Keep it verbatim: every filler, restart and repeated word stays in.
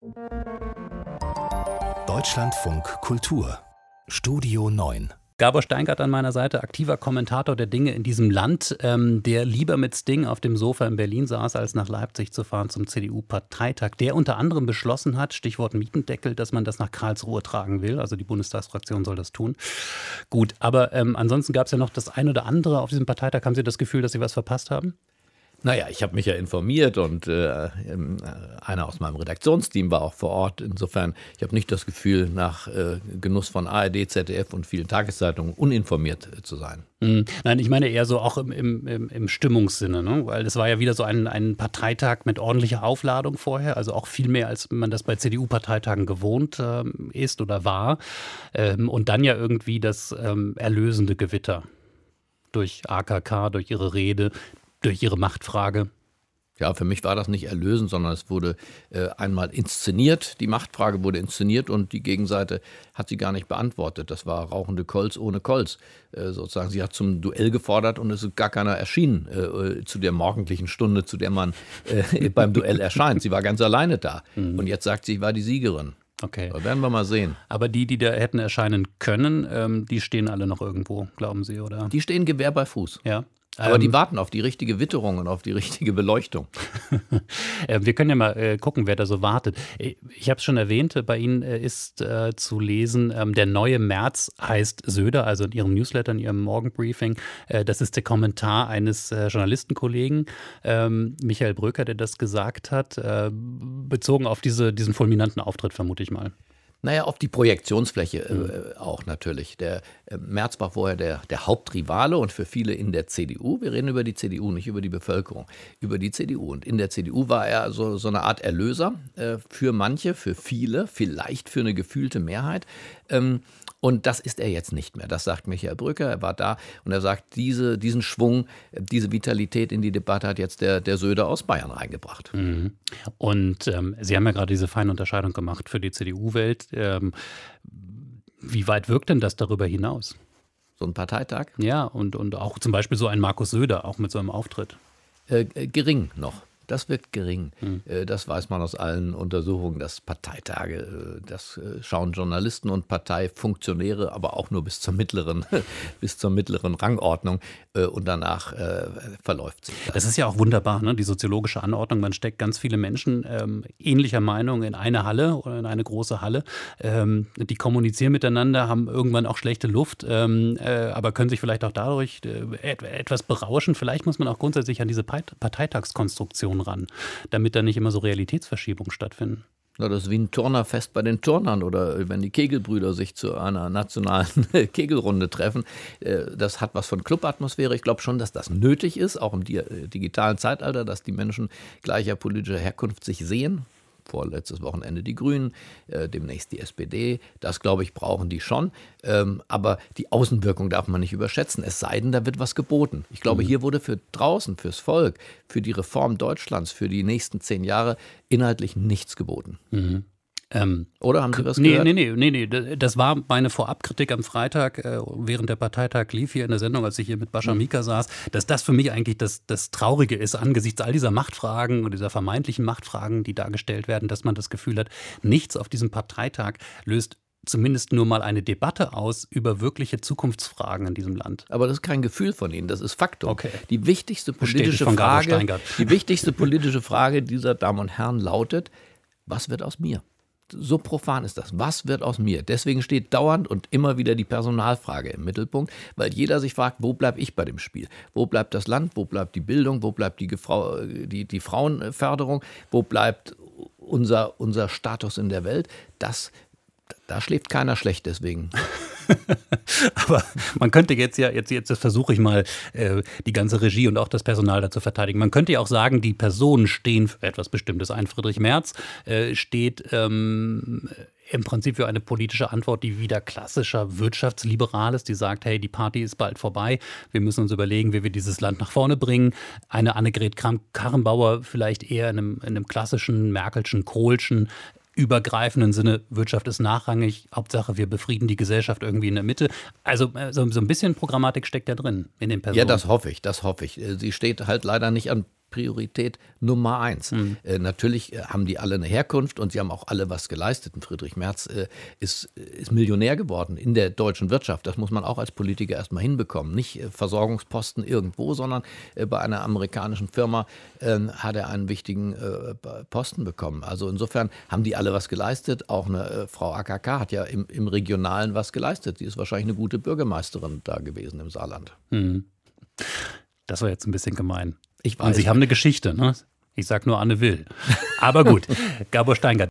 Deutschlandfunk Kultur Studio neun. Gabor Steingart an meiner Seite, aktiver Kommentator der Dinge in diesem Land, ähm, der lieber mit Sting auf dem Sofa in Berlin saß, als nach Leipzig zu fahren zum C D U-Parteitag, der unter anderem beschlossen hat, Stichwort Mietendeckel, dass man das nach Karlsruhe tragen will. Also die Bundestagsfraktion soll das tun. Gut, aber ähm, ansonsten gab es ja noch das ein oder andere auf diesem Parteitag. Haben Sie das Gefühl, dass Sie was verpasst haben? Naja, ich habe mich ja informiert und äh, einer aus meinem Redaktionsteam war auch vor Ort. Insofern, ich habe nicht das Gefühl, nach äh, Genuss von A R D, Z D F und vielen Tageszeitungen uninformiert äh, zu sein. Mhm. Nein, ich meine eher so auch im, im, im Stimmungssinne, ne? Weil es war ja wieder so ein, ein Parteitag mit ordentlicher Aufladung vorher, also auch viel mehr, als man das bei C D U-Parteitagen gewohnt äh, ist oder war. Ähm, und dann ja irgendwie das ähm, erlösende Gewitter durch A K K, durch ihre Rede, durch ihre Machtfrage. Ja, für mich war das nicht erlösend, sondern es wurde äh, einmal inszeniert. Die Machtfrage wurde inszeniert und die Gegenseite hat sie gar nicht beantwortet. Das war rauchende Kolz ohne Kolz. Äh, sozusagen, sie hat zum Duell gefordert und es ist gar keiner erschienen äh, zu der morgendlichen Stunde, zu der man äh, beim Duell erscheint. Sie war ganz alleine da. Mhm. Und jetzt sagt sie, ich war die Siegerin. Okay. Das werden wir mal sehen. Aber die, die da hätten erscheinen können, ähm, die stehen alle noch irgendwo, glauben Sie, oder? Die stehen Gewehr bei Fuß. Ja. Aber ähm, die warten auf die richtige Witterung und auf die richtige Beleuchtung. Wir können ja mal äh, gucken, wer da so wartet. Ich habe es schon erwähnt, bei Ihnen äh, ist äh, zu lesen, ähm, der neue Merz heißt Söder, also in Ihrem Newsletter, in Ihrem Morgenbriefing. Äh, das ist der Kommentar eines äh, Journalistenkollegen, ähm, Michael Bröker, der das gesagt hat, äh, bezogen auf diese, diesen fulminanten Auftritt, vermute ich mal. Naja, auf die Projektionsfläche äh, auch natürlich. Der äh, Merz war vorher der, der Hauptrivale und für viele in der C D U. Wir reden über die C D U, nicht über die Bevölkerung, über die C D U. Und in der C D U war er so, so eine Art Erlöser äh, für manche, für viele, vielleicht für eine gefühlte Mehrheit. Ähm, Und das ist er jetzt nicht mehr. Das sagt Michael Brücker. Er war da und er sagt, diese, diesen Schwung, diese Vitalität in die Debatte hat jetzt der, der Söder aus Bayern reingebracht. Mhm. Und ähm, Sie haben ja gerade diese feine Unterscheidung gemacht für die C D U-Welt. Ähm, wie weit wirkt denn das darüber hinaus? So ein Parteitag? Ja, und, und auch zum Beispiel so ein Markus Söder, auch mit so einem Auftritt. Äh, gering noch. Das wirkt gering. Hm. Das weiß man aus allen Untersuchungen, dass Parteitage, das schauen Journalisten und Parteifunktionäre, aber auch nur bis zur mittleren, bis zur mittleren Rangordnung und danach äh, verläuft sich das. Das ist ja auch wunderbar, ne? Die soziologische Anordnung. Man steckt ganz viele Menschen ähm, ähnlicher Meinung in eine Halle oder in eine große Halle. Ähm, die kommunizieren miteinander, haben irgendwann auch schlechte Luft, ähm, äh, aber können sich vielleicht auch dadurch äh, etwas berauschen. Vielleicht muss man auch grundsätzlich an diese Parteitagskonstruktion ran, damit da nicht immer so Realitätsverschiebungen stattfinden. Na, das ist wie ein Turnerfest bei den Turnern oder wenn die Kegelbrüder sich zu einer nationalen Kegelrunde treffen. Das hat was von Clubatmosphäre. Ich glaube schon, dass das nötig ist, auch im digitalen Zeitalter, dass die Menschen gleicher politischer Herkunft sich sehen. Vorletztes Wochenende die Grünen, äh, demnächst die S P D. Das, glaube ich, brauchen die schon. Ähm, aber die Außenwirkung darf man nicht überschätzen. Es sei denn, da wird was geboten. Ich glaube, mhm. hier wurde für draußen, fürs Volk, für die Reform Deutschlands, für die nächsten zehn Jahre inhaltlich nichts geboten. Mhm. Ähm, Oder haben Sie was nee, gehört? Nee, nee, nee, nee. Das war meine Vorabkritik am Freitag, äh, während der Parteitag lief hier in der Sendung, als ich hier mit Bascha Mika saß, dass das für mich eigentlich das, das Traurige ist, angesichts all dieser Machtfragen und dieser vermeintlichen Machtfragen, die dargestellt werden, dass man das Gefühl hat, nichts auf diesem Parteitag löst zumindest nur mal eine Debatte aus über wirkliche Zukunftsfragen in diesem Land. Aber das ist kein Gefühl von Ihnen, das ist Faktum. Okay. Die wichtigste politische Frage, die wichtigste politische Frage dieser Damen und Herren lautet: Was wird aus mir? So profan ist das. Was wird aus mir? Deswegen steht dauernd und immer wieder die Personalfrage im Mittelpunkt, weil jeder sich fragt, wo bleibe ich bei dem Spiel? Wo bleibt das Land? Wo bleibt die Bildung? Wo bleibt die, Gefra- die, die Frauenförderung? Wo bleibt unser, unser Status in der Welt? Das, da schläft keiner schlecht deswegen. Aber man könnte jetzt ja, jetzt, jetzt versuche ich mal, äh, die ganze Regie und auch das Personal da zu verteidigen. Man könnte ja auch sagen, die Personen stehen für etwas Bestimmtes. Ein Friedrich Merz äh, steht ähm, im Prinzip für eine politische Antwort, die wieder klassischer wirtschaftsliberal ist, die sagt, hey, die Party ist bald vorbei, wir müssen uns überlegen, wie wir dieses Land nach vorne bringen. Eine Annegret Kramp-Karrenbauer vielleicht eher in einem, in einem klassischen, Merkelschen, Kohlschen, übergreifenden Sinne, Wirtschaft ist nachrangig, Hauptsache wir befrieden die Gesellschaft irgendwie in der Mitte. Also so, so ein bisschen Programmatik steckt ja drin in den Personen. Ja, das hoffe ich, das hoffe ich. Sie steht halt leider nicht an Priorität Nummer eins. Mhm. Äh, natürlich haben die alle eine Herkunft und sie haben auch alle was geleistet. Und Friedrich Merz äh, ist, ist Millionär geworden in der deutschen Wirtschaft. Das muss man auch als Politiker erstmal hinbekommen. Nicht äh, Versorgungsposten irgendwo, sondern äh, bei einer amerikanischen Firma äh, hat er einen wichtigen äh, Posten bekommen. Also insofern haben die alle was geleistet. Auch eine äh, Frau A K K hat ja im, im Regionalen was geleistet. Die ist wahrscheinlich eine gute Bürgermeisterin da gewesen im Saarland. Mhm. Das war jetzt ein bisschen gemein. Ich weiß. Und Sie haben eine Geschichte, ne? Ich sag nur Anne Will. Aber gut, Gabor Steingart.